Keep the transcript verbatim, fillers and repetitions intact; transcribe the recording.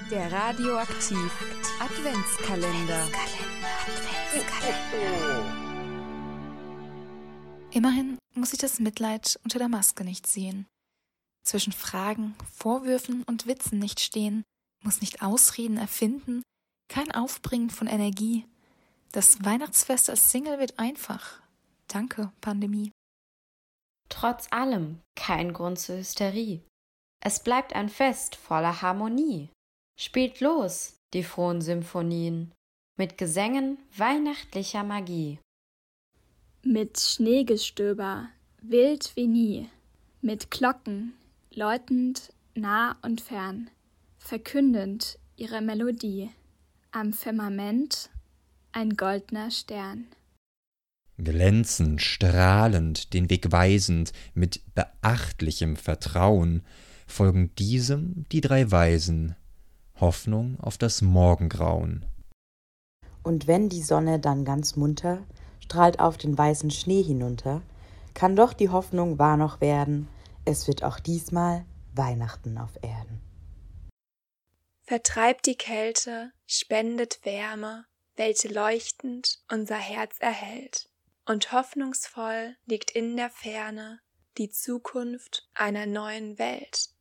Der Radioaktiv Adventskalender. Immerhin muss ich das Mitleid unter der Maske nicht sehen. Zwischen Fragen, Vorwürfen und Witzen nicht stehen, muss nicht Ausreden erfinden, kein Aufbringen von Energie. Das Weihnachtsfest als Single wird einfach. Danke, Pandemie. Trotz allem kein Grund zur Hysterie. Es bleibt ein Fest voller Harmonie. Spielt los, die frohen Symphonien, mit Gesängen weihnachtlicher Magie. Mit Schneegestöber, wild wie nie, mit Glocken, läutend nah und fern, verkündend ihre Melodie, am Firmament ein goldner Stern. Glänzend, strahlend, den Weg weisend, mit beachtlichem Vertrauen, folgen diesem die drei Weisen, Hoffnung auf das Morgengrauen. Und wenn die Sonne dann ganz munter strahlt auf den weißen Schnee hinunter, kann doch die Hoffnung wahr noch werden, es wird auch diesmal Weihnachten auf Erden. Vertreibt die Kälte, spendet Wärme, welche leuchtend unser Herz erhält. Und hoffnungsvoll liegt in der Ferne die Zukunft einer neuen Welt.